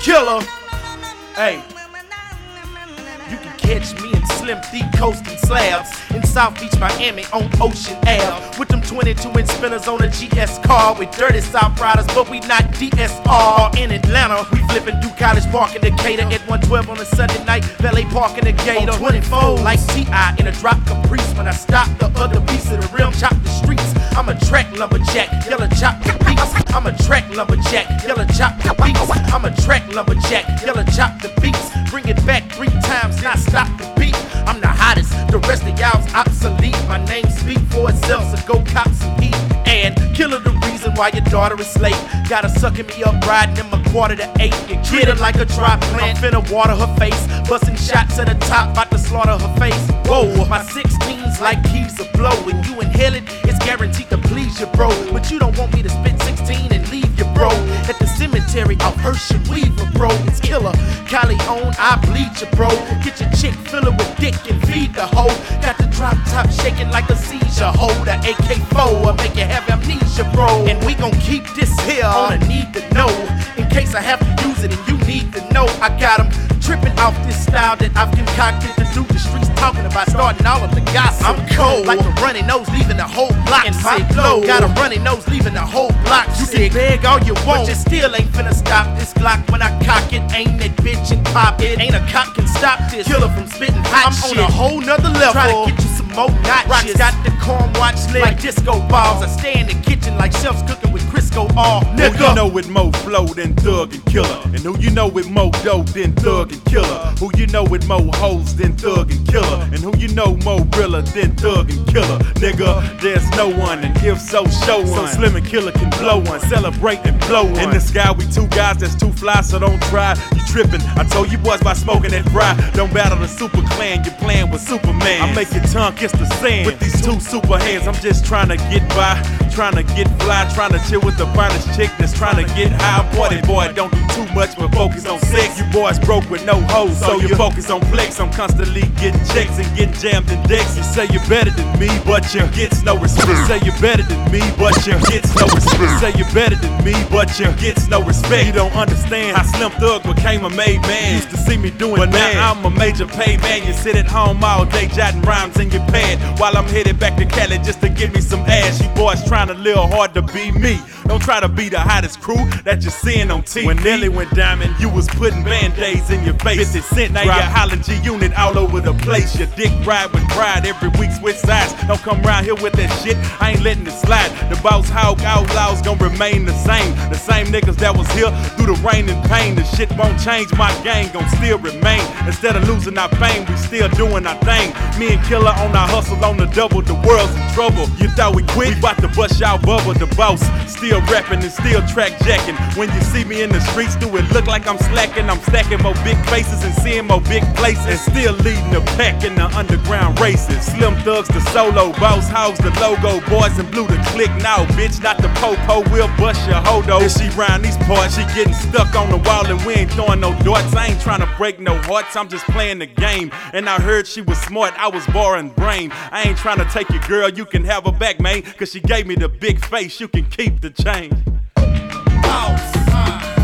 Killer. Hey. You can catch me in Slim D coasting slabs in South Beach, Miami on Ocean Ave with them 22-inch spinners on a GS car with dirty South Riders, but we not DSR. In Atlanta, we flipping through College Park in Decatur at 112 on a Sunday night. Valet Park in the Gator on 24 like T.I. in a drop Caprice. When I stop the other piece of the rim, chop the streets. I'm a track lumberjack, yellow chop the beats. I'm a track lumberjack, yellow chop the beats. I'm a track lumberjack, yellow chop the beats. Bring it back 3 times, not stop the beat. I'm the hottest, the rest of y'all's obsolete. My name speak for itself, so go cop some heat. And Killer the reason why your daughter is late. Gotta sucking me up riding in my 7:45. You treat her like a dry plant, I'm finna water her face. Busting shots at the top, about to slaughter her face. Whoa, my 16's like keys of blow. When you inhale it, it's guaranteed to please you, bro. But you don't want me to spit 16 and leave you, bro. At the cemetery, I'll Hershey Weaver, bro. It's Killer, Cali on, I bleed you, bro. Get your chick, fill her with dick and feed the hoe. Got the drop top shaking like a seizure. Hold a AK-4, I'll make you have amnesia, bro. And we gon' keep this here on a need to know. In case I have to use it and you need to know. I got them tripping off this style that I've concocted to do the streets talking about, starting all of the gossip. I'm cold, like a runny nose leaving the whole block. And my flow got a runny nose leaving the whole block. You can beg all you want, but you still ain't finna stop this Glock when I cock it. Aim that bitch and pop it. Ain't a cop can stop this Killer from spitting hot shit. I'm on a whole nother level. Try to get you some more notches. Rocks got the corn watch lit like disco balls. I stay in the kitchen like chefs cooking with Crisco all nigga. Who you know with more flow than Thug and Killer? And who you know with more dough than Thug and Killer? Who you know with more hoes than Thug and Killer? And who you know more realer than Thug and Killer? Nigga, there's no one, and if so, show one. So Slim and Killer can blow one, celebrate and blow one. In the sky, we 2 guys that's too fly, so don't try. You tripping? I told you boys by smoking that fry. Don't battle the super clan, you're playing with Superman. I make your tongue kiss the sand with these 2 super hands. I'm just trying to get by, trying to get fly, trying to chill with the finest chick that's trying to get high. Party boy, don't do too much, but focus on sex. You boys broke with no hoes, so you focus on flex. I'm constantly getting checks and getting jammed in decks. You say you're better than me, but you gets no respect. You say you're better than me, but you gets no respect. You say you're better than me, but you gets no respect. You don't understand how Slim Thug became a made man. You used to see me doing but bad, now I'm a major paid man. You sit at home all day jotting rhymes in your pad while I'm headed back to Cali just to give me some ass. You boys trying to live hard to be me. Don't try to be the hottest crew that you're seeing on TV. When Nelly went diamond, you was putting band-aids in your face. 50 Cent, now you're hollering G-Unit all over the place. Your dick ride with pride, every week switch sides. Don't come around here with that shit, I ain't letting it slide. The Boss Hog Outlaws gon' remain the same. The same niggas that was here through the rain and pain. The shit won't change, my gang gon' still remain. Instead of losing our fame, we still doing our thing. Me and Killer on our hustle on the double, the world's in trouble. You thought we quit? We bout to bust y'all bubble, the boss. Still rapping and still track jacking. When you see me in the streets, do it look like I'm slacking? I'm stacking more big faces and seeing more big places. And still leading the pack in the underground races. Slim Thugs the solo, Boss Hogs the logo. Boys in blue the click now, bitch, not the po-po. We'll bust your hodo. If she round these parts, she getting stuck on the wall and we ain't throwing no darts. I ain't trying to break no hearts, I'm just playing the game. And I heard she was smart, I was borrowing brain. I ain't trying to take your girl, you can have her back, man. Cause she gave me the big face, you can keep the change. Boss.